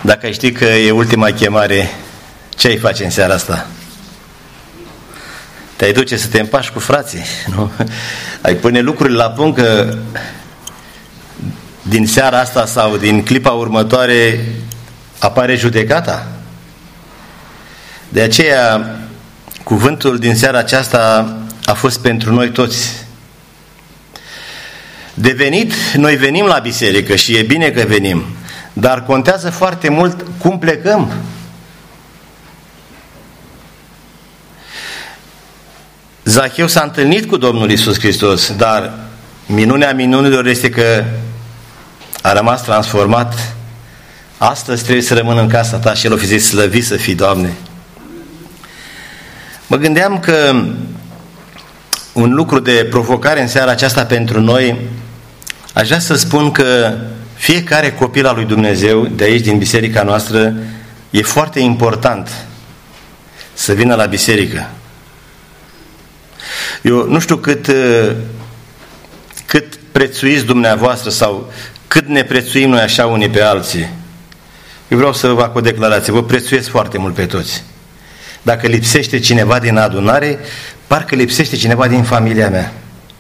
Dacă ai ști că e ultima chemare, ce ai face în seara asta? Te-ai duce să te împași cu frații, nu? Ai pune lucrurile la punct că din seara asta sau din clipa următoare apare judecata. De aceea cuvântul din seara aceasta a fost pentru noi toți. De venit, noi venim la biserică și e bine că venim, dar contează foarte mult cum plecăm. Zacheu s-a întâlnit cu Domnul Iisus Hristos, dar minunea minunilor este că a rămas transformat. Astăzi trebuie să rămân în casa ta și el o fi zis, slăvit să fii, Doamne. Mă gândeam că un lucru de provocare în seara aceasta pentru noi, aș vrea să spun că fiecare copil al lui Dumnezeu de aici, din biserica noastră, e foarte important să vină la biserică. Eu nu știu cât prețuiți dumneavoastră sau cât ne prețuim noi așa unii pe alții. Eu vreau să vă fac o declarație. Vă prețuiesc foarte mult pe toți. Dacă lipsește cineva din adunare, parcă lipsește cineva din familia mea.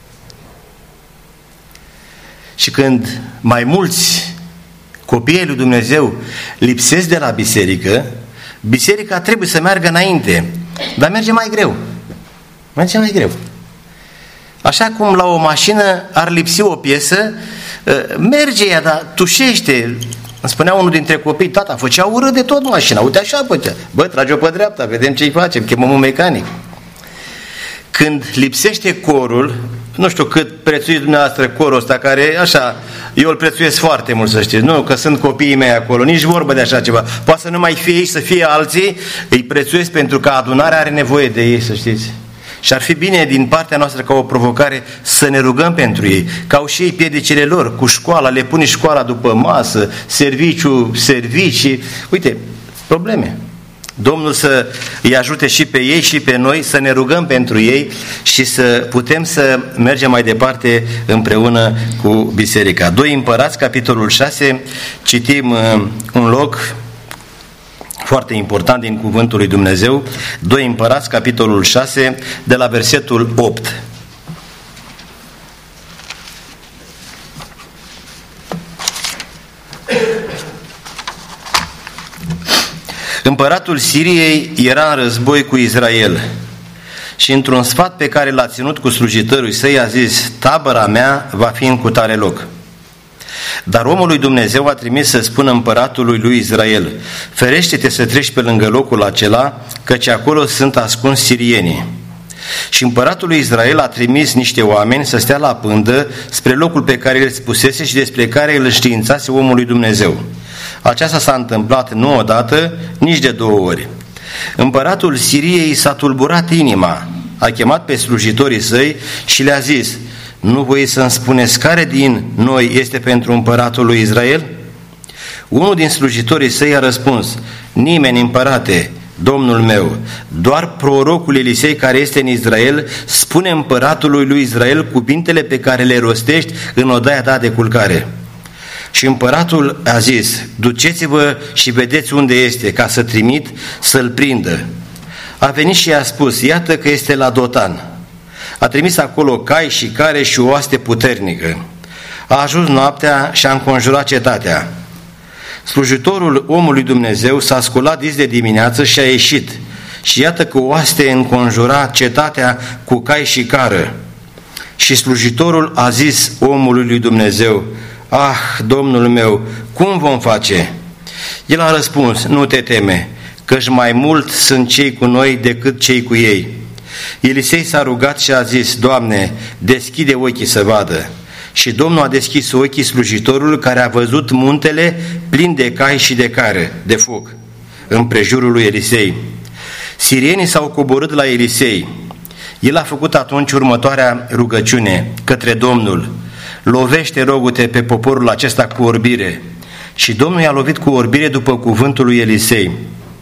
Și când mai mulți copiii lui Dumnezeu lipsesc de la biserică, biserica trebuie să meargă înainte, dar merge mai greu. Merge mai greu. Așa cum la o mașină ar lipsi o piesă, merge ea, dar tușește. Îmi spunea unul dintre copii, tata, făcea urât de tot mașina, uite așa făcea. Bă, trage-o pe dreapta, vedem ce-i facem, chemăm un mecanic. Când lipsește corul, nu știu cât prețuiți dumneavoastră corul ăsta, care așa, eu îl prețuiesc foarte mult, să știți, nu că sunt copiii mei acolo, nici vorbă de așa ceva. Poate să nu mai fie ei, să fie alții, îi prețuiesc pentru că adunarea are nevoie de ei, să știți. Și ar fi bine din partea noastră ca o provocare să ne rugăm pentru ei, că au și ei piedicile lor, cu școala, le pune școala după masă, servicii, uite, probleme. Domnul să îi ajute și pe ei și pe noi să ne rugăm pentru ei și să putem să mergem mai departe împreună cu biserica. 2 Împărați, capitolul 6, citim un loc foarte important din cuvântul lui Dumnezeu, 2 Împărați, capitolul 6, de la versetul 8. Împăratul Siriei era în război cu Israel și într-un sfat pe care l-a ținut cu slujitorii săi a zis, tabăra mea va fi în cutare loc. Dar omul lui Dumnezeu a trimis să spună împăratului lui Israel, ferește-te să treci pe lângă locul acela, căci acolo sunt ascunși sirienii. Și împăratul lui Israel a trimis niște oameni să stea la pândă spre locul pe care îl spusese și despre care îl științase omul lui Dumnezeu. Aceasta s-a întâmplat nu odată, nici de 2 ori. Împăratul Siriei s-a tulburat inima, a chemat pe slujitorii săi și le-a zis, nu voi să-mi spuneți care din noi este pentru împăratul lui Israel? Unul din slujitorii săi a răspuns, nimeni, împărate, Domnul meu, doar prorocul Elisei care este în Israel spune împăratului lui Israel cuvintele pe care le rostești în odaia ta de culcare. Și împăratul a zis, duceți-vă și vedeți unde este, ca să trimit să-l prindă. A venit și i-a spus, iată că este la Dotan. A trimis acolo cai și care și o oaste puternică. A ajuns noaptea și a înconjurat cetatea. Slujitorul omului Dumnezeu s-a sculat dis de dimineață și a ieșit. Și iată că oaste înconjura cetatea cu cai și cară. Și slujitorul a zis omului lui Dumnezeu, ah, Domnul meu, cum vom face? El a răspuns, nu te teme, căci mai mult sunt cei cu noi decât cei cu ei. Elisei s-a rugat și a zis, Doamne, deschide ochii să vadă. Și Domnul a deschis ochii slujitorului care a văzut muntele plin de cai și de care, de foc, împrejurul lui Elisei. Sirienii s-au coborât la Elisei. El a făcut atunci următoarea rugăciune către Domnul. Lovește, rogu-te, pe poporul acesta cu orbire. Și Domnul i-a lovit cu orbire după cuvântul lui Elisei.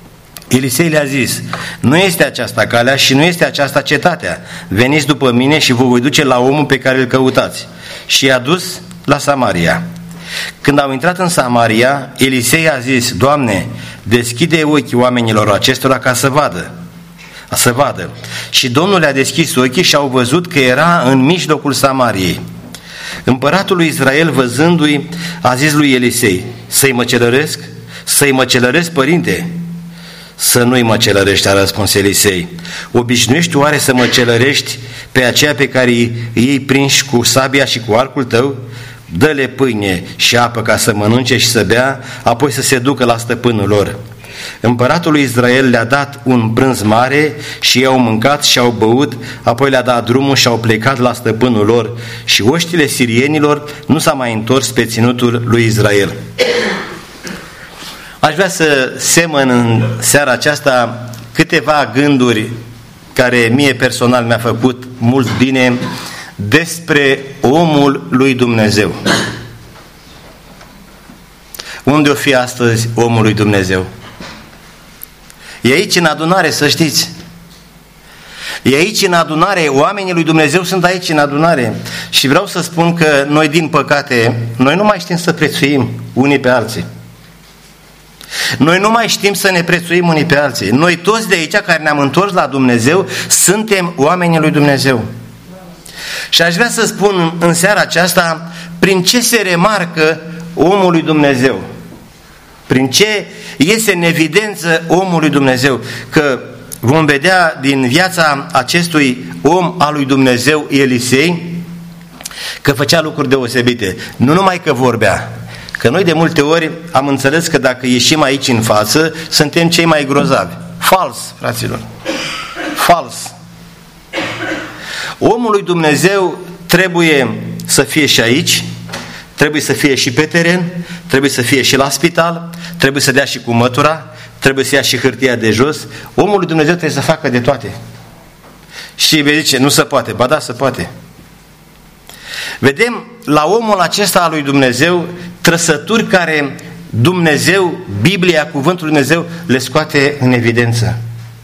Elisei le-a zis, nu este aceasta calea și nu este aceasta cetatea. Veniți după mine și vă voi duce la omul pe care îl căutați. Și i-a dus la Samaria. Când au intrat în Samaria, Elisei a zis: Doamne, deschide ochii oamenilor acestora ca să vadă. Și Domnul le-a deschis ochii și au văzut că era în mijlocul Samariei. Împăratul lui Israel, văzându-i, a zis lui Elisei: Să-i măcelăresc? Să-i măcelăresc, părinte? Să nu-i măcelărești, a răspuns Elisei. Obișnuiești oare să măcelărești pe aceea pe care ei prinși cu sabia și cu arcul tău? Dă-le pâine și apă ca să mănânce și să bea, apoi să se ducă la stăpânul lor. Împăratul lui Israel le-a dat un prânz mare și ei au mâncat și au băut, apoi le-a dat drumul și au plecat la stăpânul lor și oștile sirienilor nu s-a mai întors pe ținutul lui Israel. Aș vrea să semăn în seara aceasta câteva gânduri care mie personal mi-a făcut mult bine despre omul lui Dumnezeu. Unde o fi astăzi omul lui Dumnezeu? E aici în adunare, să știți. E aici în adunare, oamenii lui Dumnezeu sunt aici în adunare. Și vreau să spun că noi, din păcate, noi nu mai știm să prețuim unii pe alții. Noi nu mai știm să ne prețuim unii pe alții. Noi toți de aici care ne-am întors la Dumnezeu suntem oamenii lui Dumnezeu. Și aș vrea să spun în seara aceasta prin ce se remarcă omul lui Dumnezeu. Prin ce iese în evidență omul lui Dumnezeu. Că vom vedea din viața acestui om al lui Dumnezeu, Elisei, că făcea lucruri deosebite. Nu numai că vorbea. Că noi de multe ori am înțeles că dacă ieșim aici în față, suntem cei mai grozavi. Fals, fraților. Fals. Omul lui Dumnezeu trebuie să fie și aici, trebuie să fie și pe teren, trebuie să fie și la spital, trebuie să dea și cu mătura, trebuie să ia și hârtia de jos. Omul lui Dumnezeu trebuie să facă de toate. Și vei zice, nu se poate. Ba da, se poate. Vedem la omul acesta al lui Dumnezeu trăsături care Dumnezeu, Biblia, Cuvântul lui Dumnezeu le scoate în evidență.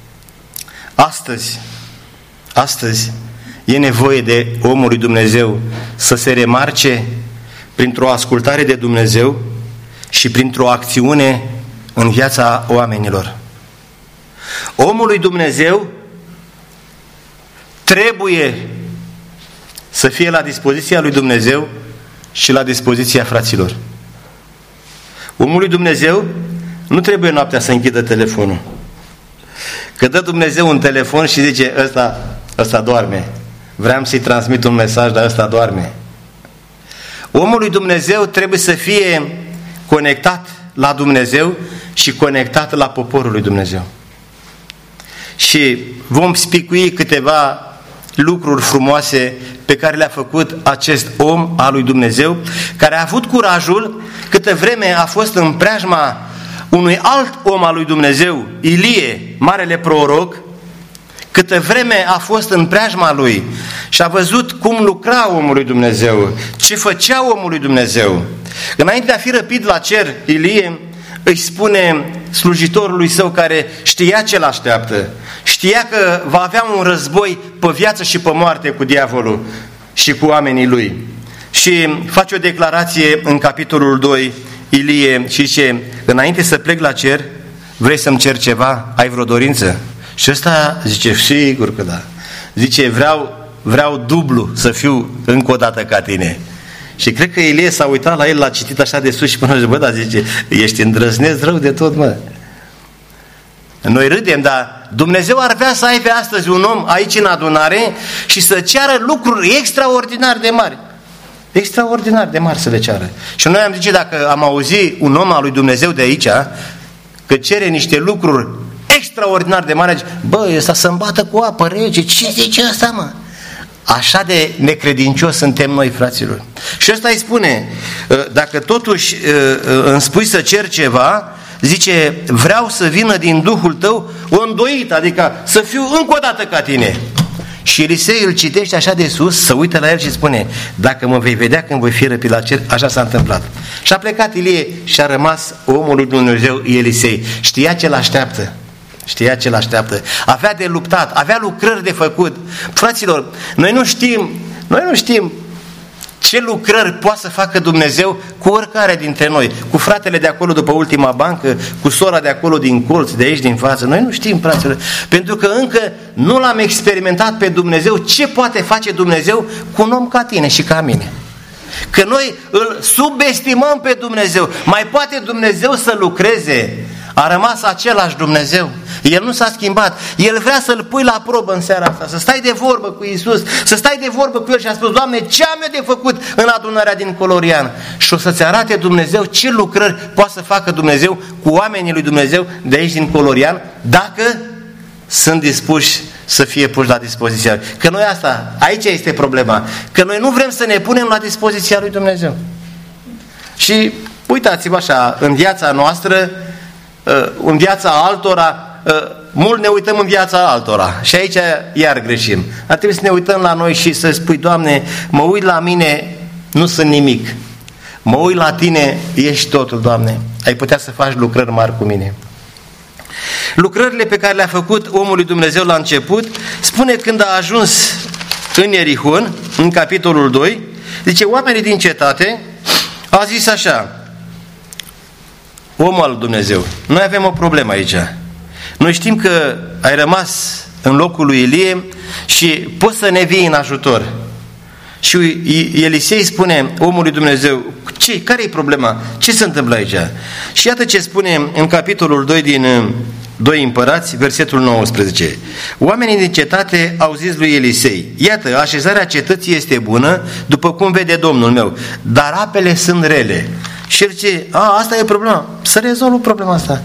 Astăzi e nevoie de omul lui Dumnezeu să se remarce printr-o ascultare de Dumnezeu și printr-o acțiune în viața oamenilor. Omul lui Dumnezeu trebuie să fie la dispoziția lui Dumnezeu și la dispoziția fraților. Omul lui Dumnezeu nu trebuie noaptea să închidă telefonul. Că dă Dumnezeu un telefon și zice, ăsta doarme. Vreau să-i transmit un mesaj, dar ăsta doarme. Omul lui Dumnezeu trebuie să fie conectat la Dumnezeu și conectat la poporul lui Dumnezeu. Și vom spicui câteva lucruri frumoase pe care le-a făcut acest om al lui Dumnezeu, care a avut curajul, câtă vreme a fost în preajma unui alt om al lui Dumnezeu, Ilie, marele proroc, câtă vreme a fost în preajma lui și a văzut cum lucra omul lui Dumnezeu, ce făcea omul lui Dumnezeu. Înainte de a fi răpit la cer, Ilie îi spune slujitorului său, care știa ce l-așteaptă, știa că va avea un război pe viață și pe moarte cu diavolul și cu oamenii lui. Și face o declarație în capitolul 2, Ilie, și zice, înainte să plec la cer, vrei să-mi cer ceva? Ai vreo dorință? Și ăsta zice, sigur că da. Zice, vreau dublu să fiu încă o dată ca tine. Și cred că Ilie s-a uitat la el, l-a citit așa de sus și până zice, bă, da, zice, ești îndrăzneț rău de tot, mă. Noi râdem, dar Dumnezeu ar vrea să aibă astăzi un om aici în adunare și să ceară lucruri extraordinar de mari. Extraordinar de mari să le ceară. Și noi am zice, dacă am auzit un om al lui Dumnezeu de aici, că cere niște lucruri extraordinar de mari, bă, ăsta să-mi bată cu apă rece, ce zice ăsta, mă? Așa de necredincios suntem noi, fraților. Și ăsta îi spune, dacă totuși îmi spui să cer ceva, zice, vreau să vină din Duhul tău o îndoit, adică să fiu încă o dată ca tine. Și Elisei îl citește așa de sus, să uită la el și spune, dacă mă vei vedea când voi fi răpit la cer, așa s-a întâmplat. Și a plecat Ilie și a rămas omul lui Dumnezeu Elisei. Știa ce l-așteaptă. Știa ce l-așteaptă. Avea de luptat, avea lucrări de făcut. Fraților, noi nu știm Ce lucrări poate să facă Dumnezeu cu oricare dintre noi, cu fratele de acolo după ultima bancă, cu sora de acolo din colț, de aici din față. Noi nu știm, fraților, pentru că încă nu l-am experimentat pe Dumnezeu. Ce poate face Dumnezeu cu un om ca tine și ca mine? Că noi îl subestimăm pe Dumnezeu. Mai poate Dumnezeu să lucreze? A rămas același Dumnezeu. El nu s-a schimbat. El vrea să-l pui la probă în seara asta, să stai de vorbă cu Iisus, să stai de vorbă cu El și a spus: Doamne, ce am eu de făcut în adunarea din Colorian? Și o să-ți arate Dumnezeu ce lucrări poate să facă Dumnezeu cu oamenii lui Dumnezeu de aici din Colorian, dacă sunt dispuși să fie puși la dispoziția lui. Că noi aici este problema, că noi nu vrem să ne punem la dispoziția lui Dumnezeu. Și uitați-vă așa, în viața noastră, în viața altora, mult ne uităm în viața altora și aici iar greșim. Ar trebui să ne uităm la noi și să spui: Doamne, mă uit la mine, nu sunt nimic. Mă uit la Tine, ești totul, Doamne. Ai putea să faci lucrări mari cu mine. Lucrările pe care le-a făcut omul lui Dumnezeu la început, spune când a ajuns în Ierihon, în capitolul 2, zice: oamenii din cetate au zis așa: omul al lui Dumnezeu, noi avem o problemă aici. Noi știm că ai rămas în locul lui Ilie și poți să ne vii în ajutor. Și Elisei spune omului Dumnezeu: care e problema? Ce se întâmplă aici? Și iată ce spune în capitolul 2 din 2 Împărați, versetul 19. Oamenii din cetate au zis lui Elisei: iată, așezarea cetății este bună, după cum vede Domnul meu, dar apele sunt rele. Și el zice: asta e problema. Să rezolvă problema asta.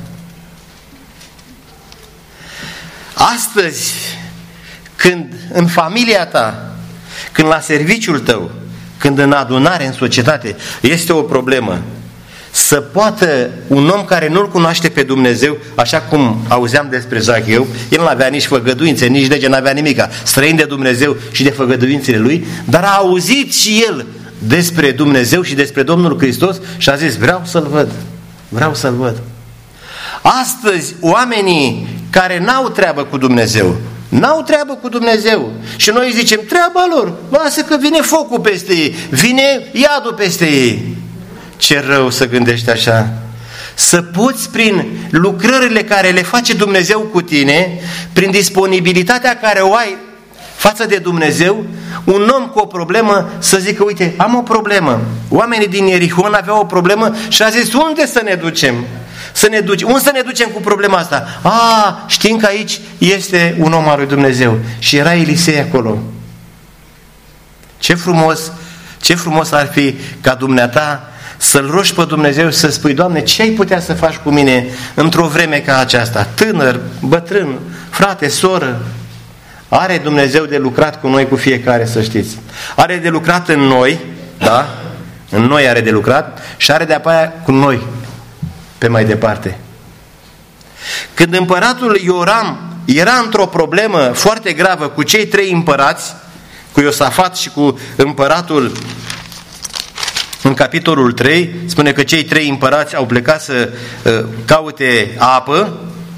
Astăzi, când în familia ta, când la serviciul tău, când în adunare, în societate, este o problemă, să poată un om care nu-L cunoaște pe Dumnezeu, așa cum auzeam despre Zacheu, el nu avea nici făgăduințe, nici lege, n-avea nimica, străin de Dumnezeu și de făgăduințele lui, dar a auzit și el despre Dumnezeu și despre Domnul Hristos și a zis: vreau să-L văd, vreau să-L văd. Astăzi, oamenii care n-au treabă cu Dumnezeu, n-au treabă cu Dumnezeu și noi zicem: treaba lor, lasă că vine focul peste ei, vine iadul peste ei. Ce rău să gândești așa. Să poți, prin lucrările care le face Dumnezeu cu tine, prin disponibilitatea care o ai față de Dumnezeu, un om cu o problemă să zică: uite, am o problemă. Oamenii din Ierihon aveau o problemă și a zis: unde să ne ducem? Unde să ne ducem cu problema asta? Știm că aici este un om al lui Dumnezeu. Și era Elisei acolo. Ce frumos ar fi ca dumneata să-L rogi pe Dumnezeu, să spui: Doamne, ce ai putea să faci cu mine într-o vreme ca aceasta? Tânăr, bătrân, frate, soră. Are Dumnezeu de lucrat cu noi, cu fiecare, să știți. Are de lucrat în noi, da? În noi are de lucrat și are de apoi cu noi pe mai departe. Când împăratul Ioram era într-o problemă foarte gravă cu cei 3 împărați, cu Iosafat și cu împăratul, în capitolul 3, spune că cei 3 împărați au plecat să caute apă.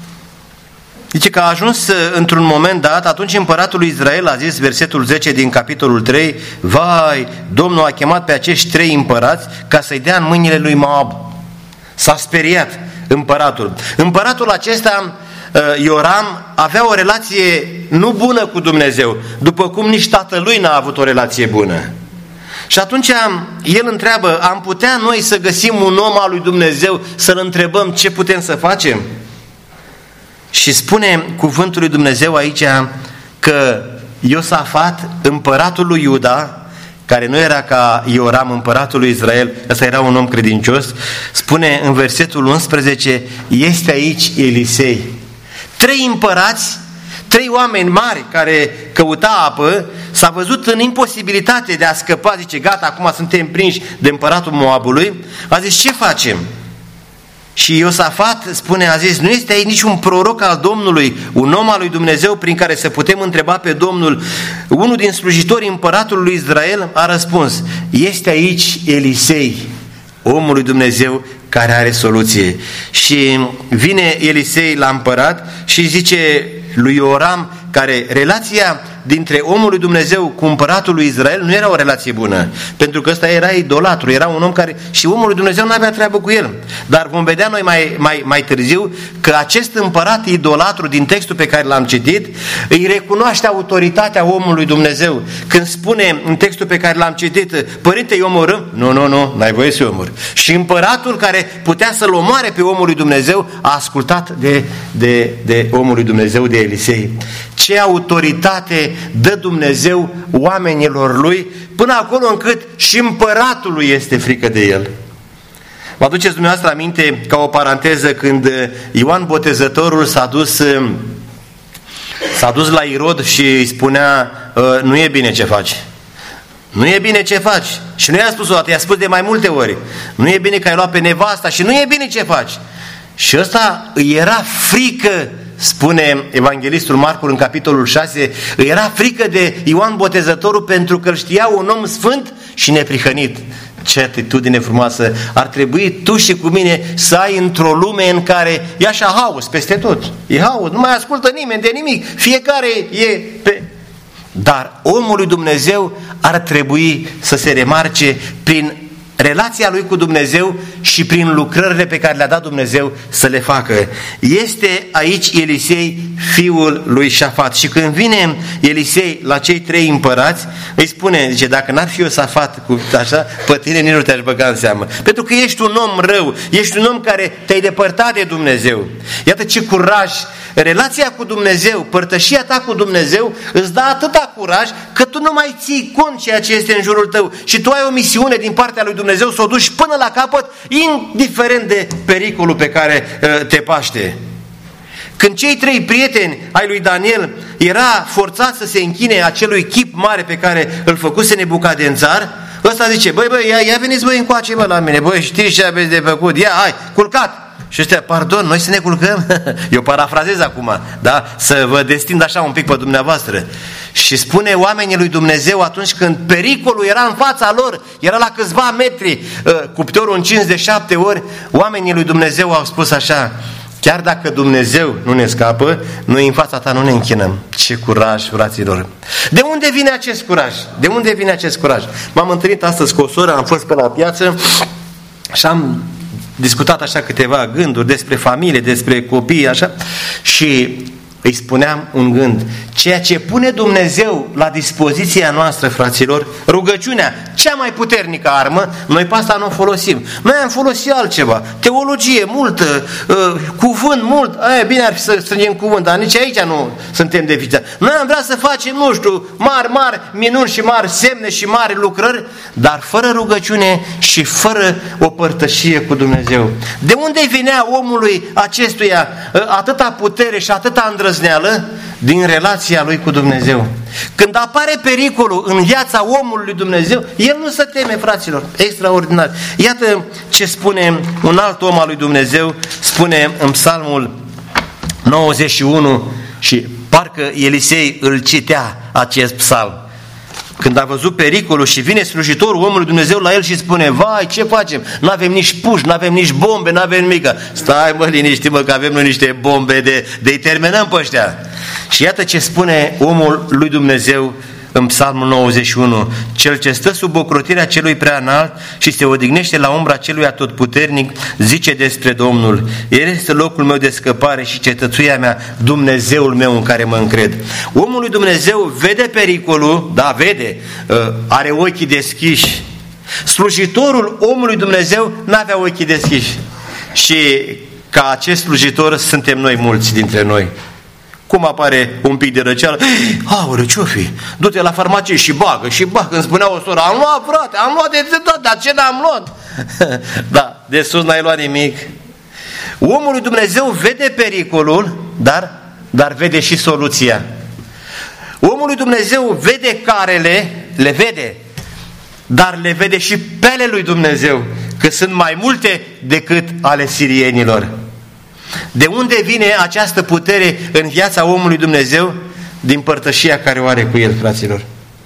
Zice că a ajuns într-un moment dat, atunci împăratul lui Israel a zis, versetul 10 din capitolul 3: vai, Domnul a chemat pe acești 3 împărați ca să-i dea în mâinile lui Moab. S-a speriat împăratul. Împăratul acesta, Ioram, avea o relație nu bună cu Dumnezeu, după cum nici tatălui n-a avut o relație bună. Și atunci el întreabă: am putea noi să găsim un om al lui Dumnezeu, să-l întrebăm ce putem să facem? Și spune cuvântul lui Dumnezeu aici că Iosafat, împăratul lui Iuda, care nu era ca Ioram, împăratul lui Israel, ăsta era un om credincios, spune în versetul 11: este aici Elisei. 3 împărați, 3 oameni mari care căuta apă, s-a văzut în imposibilitate de a scăpa, zice: gata, acum suntem prinși de împăratul Moabului. A zis: ce facem? Și Iosafat spune, a zis: nu este aici niciun proroc al Domnului, un om al lui Dumnezeu prin care să putem întreba pe Domnul? Unul din slujitorii împăratului lui Israel a răspuns: este aici Elisei, omul lui Dumnezeu care are soluție. Și vine Elisei la împărat și zice lui Ioram, care relația dintre omul lui Dumnezeu cu împăratul lui Israel nu era o relație bună, pentru că ăsta era idolatru, era un om care, și omul lui Dumnezeu nu avea treabă cu el. Dar vom vedea noi mai târziu că acest împărat idolatru din textul pe care l-am citit îi recunoaște autoritatea omului lui Dumnezeu. Când spune în textul pe care l-am citit, părinte, îi omorâm? Nu, n-ai voie să-i omori. Și împăratul care putea să-l omoare pe omul lui Dumnezeu a ascultat de omul lui Dumnezeu, de Elisei. Ce autoritate dă Dumnezeu oamenilor lui, până acolo încât și împăratului este frică de el. Vă aduceți dumneavoastră aminte, ca o paranteză, când Ioan Botezătorul s-a dus la Irod și îi spunea, nu e bine ce faci. Nu e bine ce faci. Și nu i-a spus o dată, i-a spus de mai multe ori. Nu e bine că ai luat pe nevasta și nu e bine ce faci. Și ăsta îi era frică, spune evanghelistul Marcu în capitolul 6, îi era frică de Ioan Botezătorul pentru că îl știa un om sfânt și neprihănit. Ce atitudine frumoasă! Ar trebui tu și cu mine să ai într-o lume în care e așa haos peste tot. E haos, nu mai ascultă nimeni de nimic. Fiecare e pe... Dar omul lui Dumnezeu ar trebui să se remarce prin relația lui cu Dumnezeu și prin lucrările pe care le-a dat Dumnezeu să le facă. Este aici Elisei, fiul lui Șafat. Și când vine Elisei la cei 3 împărați, îi spune, zice, dacă n-ar fi Iosafat cu așa, pe tine nici nu te-aș băga în seamă. Pentru că ești un om rău, ești un om care te-ai depărtat de Dumnezeu. Iată ce curaj! Relația cu Dumnezeu, părtășia ta cu Dumnezeu îți dă atâta curaj că tu nu mai ții cont ceea ce este în jurul tău și tu ai o misiune din partea lui Dumnezeu să o duci până la capăt, indiferent de pericolul pe care te paște. Când cei 3 prieteni ai lui Daniel era forțat să se închine acelui chip mare pe care îl făcuse Nebucadențar, ăsta zice, băi, ia veniți voi încoace la mine, băi, știți ce aveți de făcut, ia, hai, culcat! Și ăștia, pardon, noi să ne culcăm? Eu parafrazez acum, da? Să vă destind așa un pic pe dumneavoastră. Și spune oamenii lui Dumnezeu atunci când pericolul era în fața lor, era la câțiva metri, cuptorul încins de 7 ori, oamenii lui Dumnezeu au spus așa, chiar dacă Dumnezeu nu ne scapă, noi în fața ta nu ne închinăm. Ce curaj, fraților! De unde vine acest curaj? De unde vine acest curaj? M-am întâlnit astăzi cu o soră, am fost pe la piață și am discutat așa câteva gânduri despre familie, despre copii, așa, și îi spuneam un gând. Ceea ce pune Dumnezeu la dispoziția noastră, fraților, rugăciunea, cea mai puternică armă, noi pe asta nu o folosim. Noi am folosit altceva. Teologie multă, cuvânt mult, bine ar fi să strângem cuvânt, dar nici aici nu suntem deficienți. Noi am vrea să facem, nu știu, mari minuni și mari semne și mari lucrări, dar fără rugăciune și fără o părtășie cu Dumnezeu. De unde venea omului acestuia atâta putere și atâta îndrăzneală? Din relația lui cu Dumnezeu. Când apare pericolul în viața omului lui Dumnezeu, el nu se teme, fraților. Extraordinar. Iată ce spune un alt om al lui Dumnezeu, spune în Psalmul 91 și parcă Elisei îl citea acest psalm. Când a văzut pericolul și vine slujitorul omului Dumnezeu la el și spune, vai, ce facem? Nu avem nici puși, nu avem nici bombe, nu avem nimic. Stai, mă, liniști, mă, că avem noi niște bombe de-i terminăm pe ăștia. Și iată ce spune omul lui Dumnezeu în Psalmul 91. Cel ce stă sub ocrotirea celui prea înalt și se odihnește la umbra celui atotputernic, zice despre Domnul, El este locul meu de scăpare și cetățuia mea, Dumnezeul meu în care mă încred. Omul lui Dumnezeu vede pericolul, da, vede, are ochii deschiși. Slujitorul omului Dumnezeu n-avea ochii deschiși. Și ca acest slujitor suntem noi, mulți dintre noi. Cum apare un pic de răceală? Aoleu, ce-o fi? Du-te la farmacie și bagă. Îmi spunea o soră, am luat, frate, am luat de tot, dar ce n-am luat? Da, de sus n-ai luat nimic. Omul lui Dumnezeu vede pericolul, dar vede și soluția. Omul lui Dumnezeu vede carele, le vede, dar le vede și pe ale lui Dumnezeu, că sunt mai multe decât ale sirienilor. De unde vine această putere în viața omului Dumnezeu? Din părtășia care o are cu el, fraților.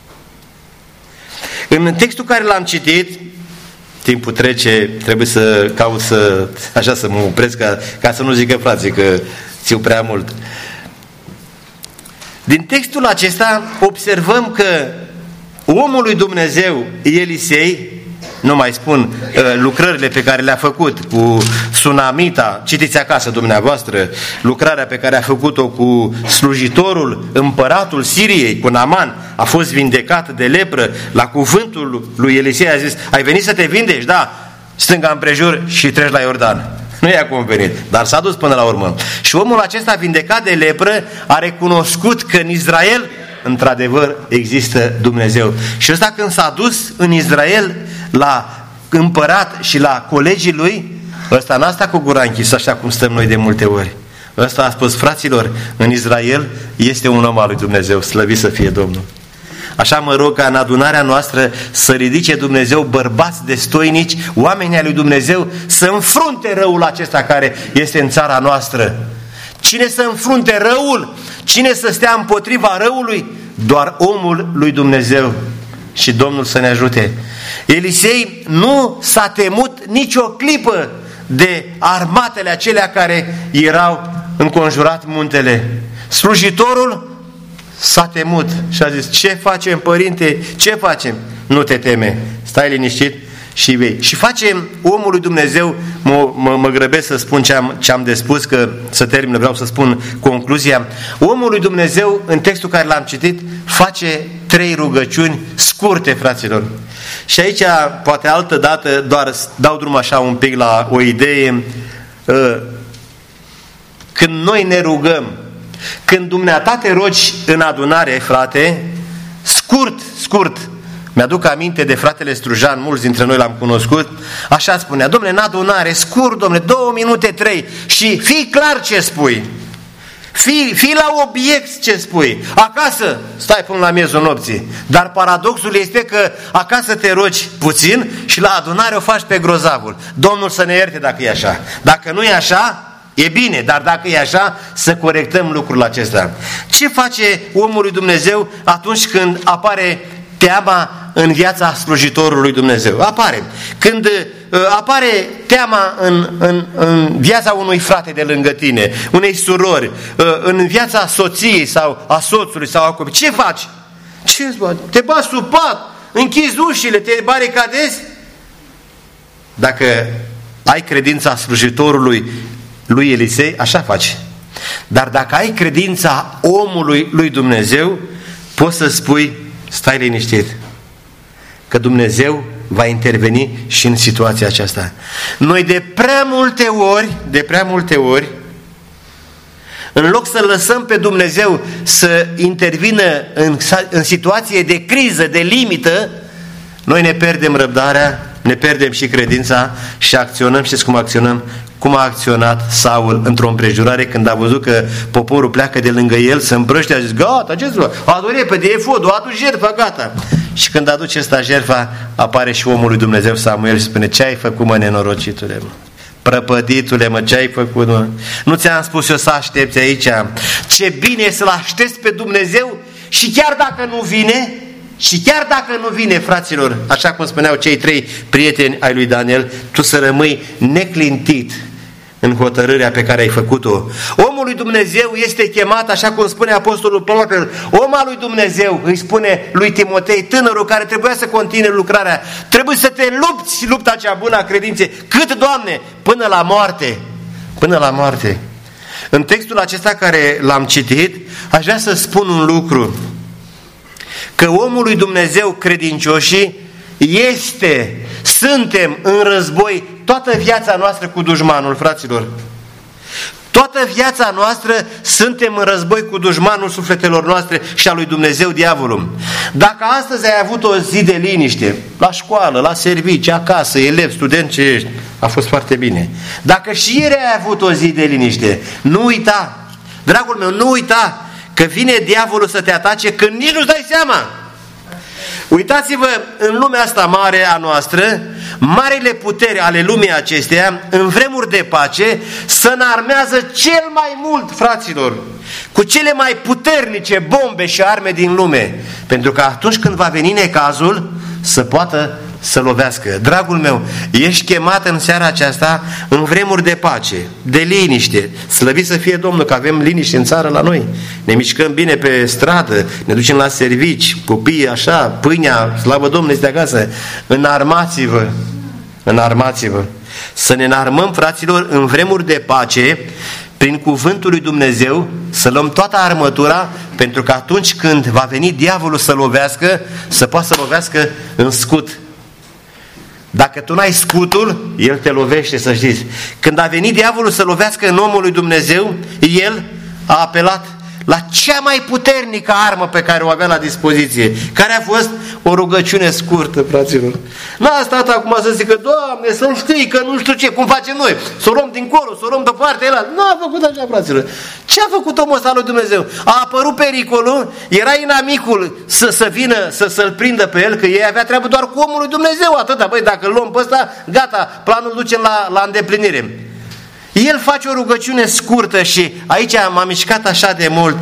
În textul care l-am citit, timpul trece, trebuie să caut să mă opresc ca să nu zică frații că țiu prea mult. Din textul acesta observăm că omul lui Dumnezeu Elisei, nu mai spun lucrările pe care le-a făcut cu Sunamita, citiți acasă dumneavoastră, lucrarea pe care a făcut-o cu slujitorul, împăratul Siriei, cu Naaman, a fost vindecat de lepră, la cuvântul lui Elisei a zis, ai venit să te vindești? Da, stânga împrejur și treci la Iordan. Nu i-a convenit, dar s-a dus până la urmă. Și omul acesta vindecat de lepră a recunoscut că în Israel într-adevăr există Dumnezeu. Și ăsta când s-a dus în Israel la împărat și la colegii lui, ăsta n-a stat cu gura închisă așa cum stăm noi de multe ori. Ăsta a spus, fraților, în Israel este un om al lui Dumnezeu, slăvit să fie Domnul. Așa mă rog ca în adunarea noastră să ridice Dumnezeu bărbați destoinici, oameni ai lui Dumnezeu, să înfrunte răul acesta care este în țara noastră. Cine să înfrunte răul? Cine să stea împotriva răului? Doar omul lui Dumnezeu. Și Domnul să ne ajute. Elisei nu s-a temut nicio clipă de armatele acelea care erau înconjurat muntele. Slujitorul s-a temut și a zis, ce facem, părinte? Ce facem? Nu te teme, stai liniștit și vei. Și facem omul lui Dumnezeu, mă grăbesc să spun ce am de spus, că să termin, vreau să spun concluzia. Omul lui Dumnezeu, în textul care l-am citit, face 3 rugăciuni scurte, fraților. Și aici, poate altă dată, doar dau drum așa un pic la o idee. Când noi ne rugăm, când dumneata te rogi în adunare, frate, scurt, mi-aduc aminte de fratele Strujan, mulți dintre noi l-am cunoscut, așa spunea, dom'le, în adunare, scurt, dom'le, 2 minute, 3, și fii clar ce spui, fii la obiect ce spui. Acasă stai până la miezul nopții, dar paradoxul este că acasă te rogi puțin și la adunare o faci pe grozavul. Domnul să ne ierte dacă e așa. Dacă nu e așa, e bine, dar dacă e așa, să corectăm lucrul acesta. Ce face omul lui Dumnezeu atunci când apare teama în viața slujitorului Dumnezeu? Apare. Când apare teama în viața unui frate de lângă tine, unei surori, în viața soției sau a soțului sau a copilului, ce faci? Te bați sub pat, închizi ușile, te baricadezi? Dacă ai credința slujitorului lui Elisei, așa faci. Dar dacă ai credința omului lui Dumnezeu, poți să spui, stai liniștit, că Dumnezeu va interveni și în situația aceasta. Noi de prea multe ori, în loc să lăsăm pe Dumnezeu să intervină în situație de criză, de limită, noi ne pierdem răbdarea, ne pierdem și credința și acționăm. Știți cum acționăm? Cum a acționat Saul într-o împrejurare când a văzut că poporul pleacă de lângă el, se îmbrăște, a zis, gata, ce-ți vă? Adu repede, e fodul, adu jertfa, gata. Și când aduce ăsta jertfa, apare și omul lui Dumnezeu Samuel și spune, ce ai făcut, mă, nenorocitule, mă? Prăpăditule, mă, ce ai făcut, mă? Nu ți-am spus eu să aștepți aici? Ce bine e să-L aștepți pe Dumnezeu și chiar dacă nu vine, fraților, așa cum spuneau cei 3 prieteni ai lui Daniel, tu să rămâi neclintit în hotărârea pe care ai făcut-o. Omul lui Dumnezeu este chemat, așa cum spune apostolul Pavel, om al lui Dumnezeu, îi spune lui Timotei, tânărul care trebuia să continue lucrarea, trebuie să te lupți lupta cea bună a credinței. Cât, Doamne? Până la moarte. Până la moarte. În textul acesta care l-am citit, aș vrea să spun un lucru, că omul lui Dumnezeu, credincioșii, suntem în război toată viața noastră cu dușmanul, fraților. Toată viața noastră suntem în război cu dușmanul sufletelor noastre și a lui Dumnezeu, diavolul. Dacă astăzi ai avut o zi de liniște, la școală, la servici, acasă, elev, student ce ești, a fost foarte bine. Dacă și ieri ai avut o zi de liniște, nu uita, dragul meu, nu uita că vine diavolul să te atace când nici nu-ți dai seama. Uitați-vă, în lumea asta mare a noastră, marile puteri ale lumii acesteia, în vremuri de pace, se înarmează cel mai mult, fraților, cu cele mai puternice bombe și arme din lume, pentru că atunci când va veni necazul, să poată să lovească. Dragul meu, ești chemat în seara aceasta în vremuri de pace, de liniște. Slăvit să fie Domnul că avem liniște în țară la noi. Ne mișcăm bine pe stradă, ne ducem la servici, copiii așa, pâinea, slavă Domnului, este acasă. Înarmați-vă, înarmați-vă. Să ne înarmăm, fraților, în vremuri de pace, prin cuvântul lui Dumnezeu, să luăm toată armătura, pentru că atunci când va veni diavolul să lovească, să poată să lovească în scut. Dacă tu n-ai scutul, el te lovește, să știți. Când a venit diavolul să lovească în omul lui Dumnezeu, el a apelat la cea mai puternică armă pe care o avea la dispoziție, care a fost o rugăciune scurtă, fraților. N-a stat acum să zică, Doamne, să știi că nu știu ce, cum facem noi, să o luăm dincolo, să o luăm de partea ăla. Nu a făcut așa, fraților. Ce a făcut omul ăsta lui Dumnezeu? A apărut pericolul, era inamicul să vină, să-l prindă pe el, că ei avea treabă doar cu omul lui Dumnezeu, atâta. Băi, dacă îl luăm pe ăsta, gata, planul ducem la îndeplinire. El face o rugăciune scurtă și aici m-am mișcat așa de mult,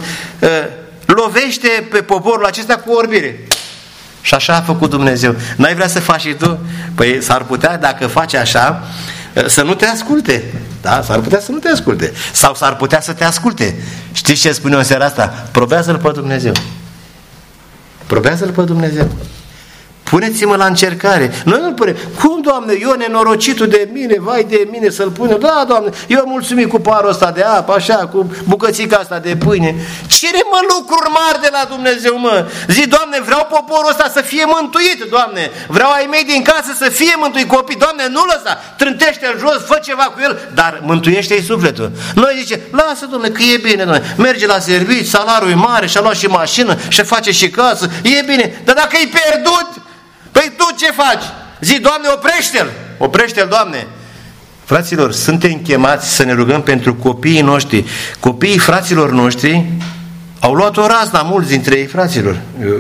lovește pe poporul acesta cu orbire. Și așa a făcut Dumnezeu. N-ai vrea să faci și tu? Păi s-ar putea, dacă faci așa, să nu te asculte. Da? S-ar putea să nu te asculte. Sau s-ar putea să te asculte. Știți ce spune în seara asta? Probează-L pe Dumnezeu. Probează-L pe Dumnezeu. Puneți-mă la încercare. Noi nu-l punem. Cum, Doamne, eu nenorocitul de mine, vai de mine să-l punem? Da, Doamne, eu am mulțumit cu parul ăsta de apă, așa, cu bucățica asta de pâine. Cere-mă lucruri mari de la Dumnezeu, mă. Zi, Doamne, vreau poporul ăsta să fie mântuit, Doamne. Vreau ai mei din casă să fie mântuit copii. Doamne, nu lăsa, trântește-l jos, fă ceva cu el, dar mântuiește-i sufletul. Noi zice, lasă, Doamne, că e bine, Doamne. Merge la servici, salariul e mare, și-a luat și mașină, și face și casă, e bine. Dar dacă e pierdut, păi tu ce faci? Zi, Doamne, oprește-l! Oprește-l, Doamne! Fraților, suntem chemați să ne rugăm pentru copiii noștri. Copiii fraților noștri au luat o razna, mulți dintre ei, fraților.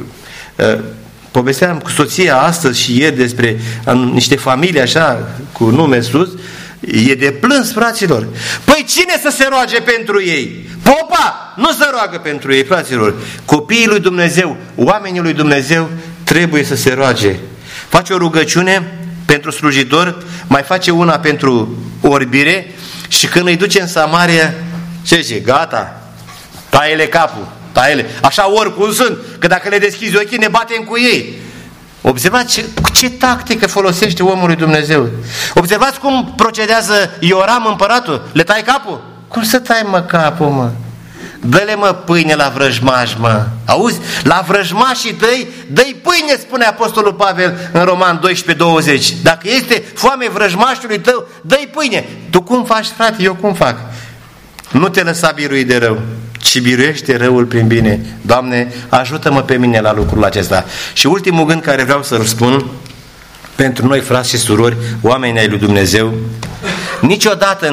Povesteam cu soția astăzi și ieri despre niște familii așa, cu nume sus. E de plâns, fraților. Păi cine să se roage pentru ei? Popa nu se roagă pentru ei, fraților. Copiii lui Dumnezeu, oamenii lui Dumnezeu trebuie să se roage. Face o rugăciune pentru slujitor, mai face una pentru orbire și când îi duce în Samaria, ce zice? Gata, taie-le capul, taie-le. Așa oricum sunt, că dacă le deschizi ochii ne batem cu ei. Observați ce tactică folosește omul lui Dumnezeu. Observați cum procedează Ioram împăratul. Le tai capul? Cum să tai, mă, capul, mă? Dă-le, mă, pâine la vrăjmași, mă. Auzi? La vrăjmașii tăi, dă-i pâine, spune Apostolul Pavel în Roman 12:20. Dacă este foame vrăjmașului tău, dă-i pâine. Tu cum faci, frate? Eu cum fac? Nu te lăsa birui de rău, ci biruiește răul prin bine. Doamne, ajută-mă pe mine la lucrul acesta. Și ultimul gând care vreau să-l spun pentru noi, frați și surori, oameni ai lui Dumnezeu, niciodată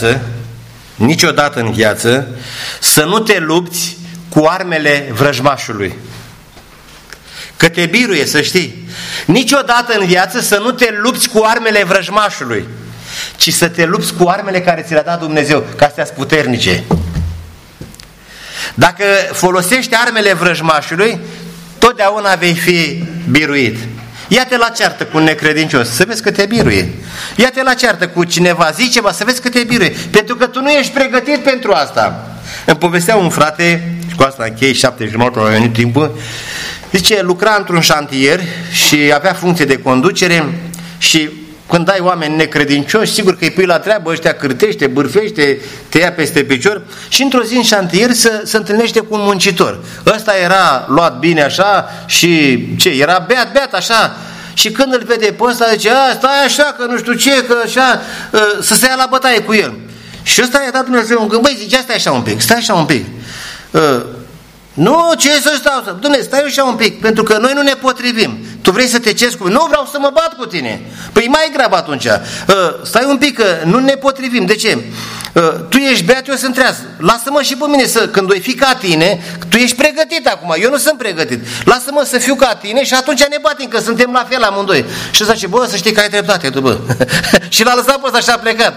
în viață să nu te lupți cu armele vrăjmașului. Că te biruie, să știi. Niciodată în viață să nu te lupți cu armele vrăjmașului, ci să te lupți cu armele care ți le-a dat Dumnezeu, ca astea sunt puternice. Dacă folosești armele vrăjmașului, totdeauna vei fi biruit. Ia-te la ceartă cu un necredincios, să vezi că te biruie. Ia-te la ceartă cu cineva, zici ceva, să vezi că te biruie. Pentru că tu nu ești pregătit pentru asta. Îmi povestea un frate, și cu asta închei, 7:30 a venit timpul, zice, lucra într-un șantier și avea funcție de conducere și când ai oameni necredincioși, sigur că îi pui la treabă, ăștia cârtește, bârfește, te ia peste picior și într-o zi în șantier se întâlnește cu un muncitor. Ăsta era luat bine așa și era beat așa. Și când îl vede pe ăsta, zice, stai așa, că nu știu ce, că așa, să se ia la bătaie cu el. Și ăsta i-a dat Dumnezeu un gând, băi, zice, stai așa un pic. Nu, ce să stau? Dumnezeu, stai așa un pic, pentru că noi nu ne potrivim. Tu vrei să te ceri cu mine? Nu, vreau să mă bat cu tine. Păi mai grav atunci. Stai un pic, că nu ne potrivim. De ce? Tu ești beat, eu sunt treaz. Lasă-mă și pe mine când voi fi ca tine, tu ești pregătit acum, eu nu sunt pregătit. Lasă-mă să fiu ca tine și atunci ne batem, că suntem la fel amândoi. Și ăsta zice, bă, să știi că ai dreptate tu, bă. Și l-a lăsat pe ăsta și a plecat.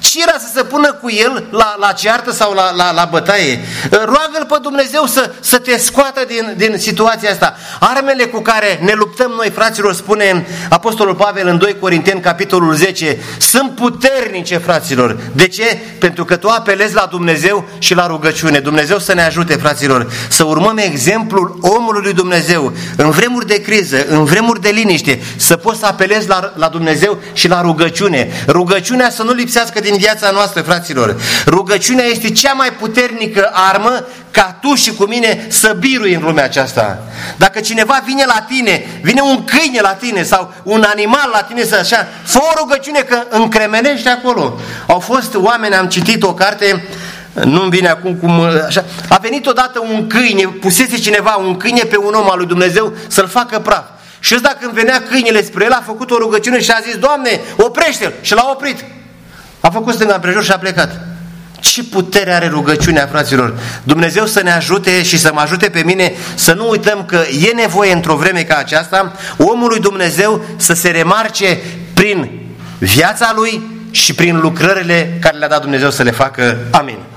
Ce era să se pună cu el la ceartă sau la bătaie? Roagă-L pe Dumnezeu să te scoată din situația asta. Armele cu care ne luptăm noi, fraților, spune Apostolul Pavel în 2 Corinteni, capitolul 10, sunt puternice, fraților. De ce? Pentru că tu apelezi la Dumnezeu și la rugăciune. Dumnezeu să ne ajute, fraților, să urmăm exemplul omului lui Dumnezeu. În vremuri de criză, în vremuri de liniște, să poți să apelezi la Dumnezeu și la rugăciune. Rugăciunea să nu lipsească din viața noastră, fraților. Rugăciunea este cea mai puternică armă ca tu și cu mine să birui în lumea aceasta. Dacă cineva vine la tine, vine un câine la tine sau un animal la tine, să așa, fă o rugăciune că încremenești acolo. Au fost oameni, am citit o carte, nu-mi vine acum cum așa, a venit odată un câine, pusese cineva un câine pe un om al lui Dumnezeu să-l facă praf. Și ăsta când venea câinele spre el, a făcut o rugăciune și a zis: Doamne, oprește-l! Și l-a oprit. A făcut stânga împrejur și a plecat. Ce putere are rugăciunea, fraților! Dumnezeu să ne ajute și să mă ajute pe mine să nu uităm că e nevoie într-o vreme ca aceasta omul lui Dumnezeu să se remarce prin viața lui și prin lucrările care le-a dat Dumnezeu să le facă. Amin.